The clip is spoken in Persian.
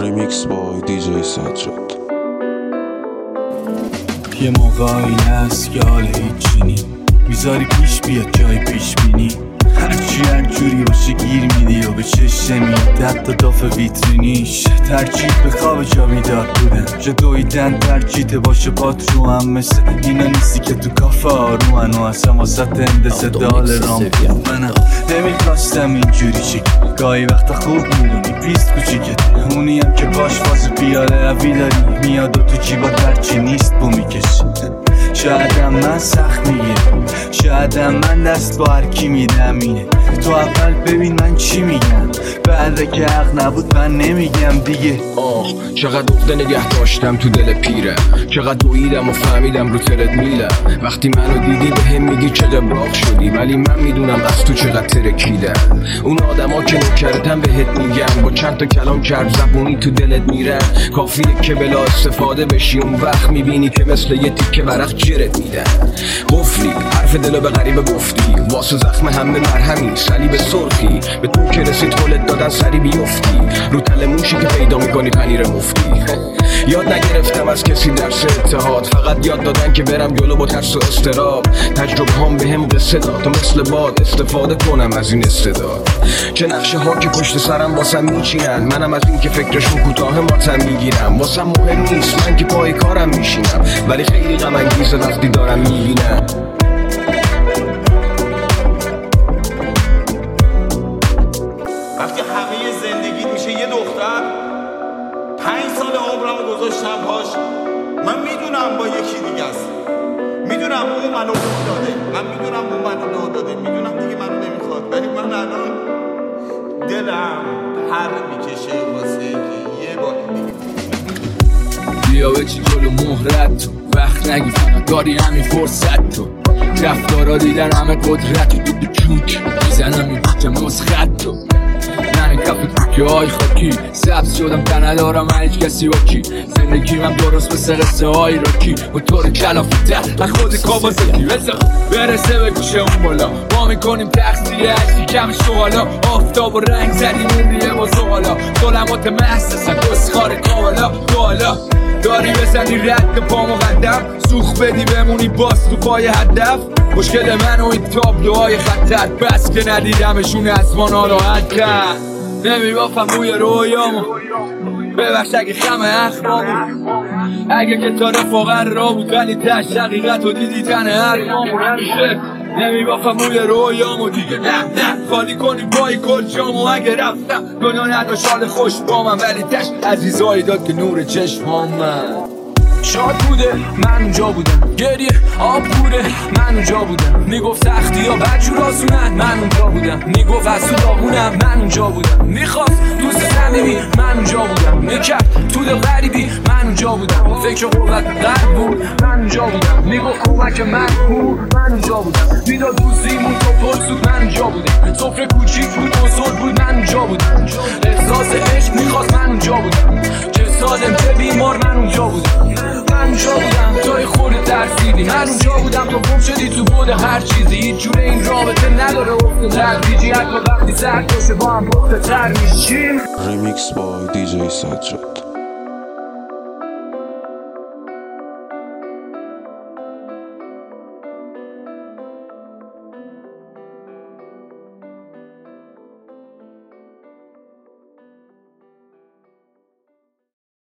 Remix by DJ سجاد. یه موقعی هست که حال هیچی نی میذاری پیش بیاد جای پیش بینی، هرچی هر جوری باشه گیر میدی و به چشت میدد تا داف ویترینیش. ترجیح به خواب جا بیدار بودن، جا دویدن ترجیح باشه پات رو هم مثل اینا نیستی که تو کافه آرومن و اصلا واسط اندسه دال رام بود. منم نمیخواستم اینجوری چی گاهی وقتا خوب میدونی پیست کوچیکت اونی هم که باش فاز پیاله روی داری میاد و تو جیبا ترچی نیست بو میکشی. شایدم من سخت میگیرم، شایدم من دست با هرکی میدم اینه تو اول ببین من چی میگم، بعد که حق نبود من نمیگم دیگه. چقدر عقده نگه داشتم تو دل پیره، چقدر دویدم و فهمیدم رو ترد میلم. وقتی منو دیدی به هم میگی چقدر براق شدی، ولی من میدونم از تو چقدر ترکیدم. اون آدما که نکردم بهت میگم، با چند تا کلام کرد زبونی تو دلت میرن. کافیه که بلا استفاده بشی، اون وقت میبینی که مثل یه تیکه ورق جرت میدن. قفلی حرف دلو به غریبه گفتی، واسه زخم همه مرهمی صلیب سرخی. به تو که رسید حلت دادن سری بیفتی، رو تل موشی که پیدا میکنی پنیر مفتی. یاد نگرفتم از کسی درس اتحاد، فقط یاد دادن که برم جلو با ترس و استراب. تجربه هم به هم قصه داد تا مثل باد استفاده کنم از این استعداد. چه نقشه ها که پشت سرم واسم میچینن، منم از این که فکرشون کوتاه ماتم میگیرم. واسم مهم نیست من که پای کارم میشینم، ولی خیلی غم انگیزه وقتی دارم میبینم. وقتی همه زندگی میشه یه دختر، 5 سال عمرمو گذاشتم پاش. من میدونم با یکی دیگه است، میدونم اون منو داده، من میدونم اون منو داده، میدونم دیگه منو نمیخواد، ولی من الان دلم پر میکشه واسه که یه بار دیگه بیا بچی جلو مهرت تو، وقت نگی فقط داری همین فرصت تو. رفتارا دیدن همه قدرت تو چوک میزنم این بیت مسخط تو. من کف کوکه های خاکی سبز شدم که ندارم هیچ کسی با کی. زندگی من درست مثل قصه های راکی و طور کلافته من خود کابازکی بزن برسه به گوشه اون بالا. ما میکنیم تقصیری هشتی کم شغالا، آفتاب و رنگ زدیم اون ریه با زغالا. ظلمات محسسن دستخار کاوالا تو حالا داری بزنی رد پا مقدم، سوخ بدی بمونی باز تو پای هدف. مشکل من و این تابلوهای خطر بس که ندیدمشون از ما ناراحت کرد. نمیبافم روی رویامو ببخش اگه خم اخمامو، اگه که تا رفاقر را بود ولی تشت حقیقت و دیدی تن حرفامو. نمیبافم روی رویامو دیگه نه خالی کنی پای کل جامو. اگه رفتم دنیا نداشت حال خوش با من، ولی تشت عزیزایی داد که نور چشمام من. شاد بوده من اونجا بودم، گریه آب بوده من اونجا بودم. میگفت سختی ها بدجور آسونن من اونجا بودم. میگفت از تو داغونم من اونجا بودم. میخواست دوست صمیمی من اونجا بودم. میکرد تو دل غریبی من اونجا بودم. فکر قوت قلب بود من اونجا بودم. میگفت کمک من بود من اونجا بودم. میداد دوزیمون تو پرسود من اونجا بودم. سفره کوچیک بود بزرگ بود من اونجا بودم. احساس عشق میخواست من اونجا بودم. چه سالم چه بیمار من اونجا بودم. من اونجا بودم توی خود ترسیدی، من اونجا بودم تو گم شدی تو بود هر چیزی. هیچ جوره این رابطه نداره افت تدریجی، حتی وقتی سر کشه با هم پخته تر میشیم. Remix by DJ سجاد.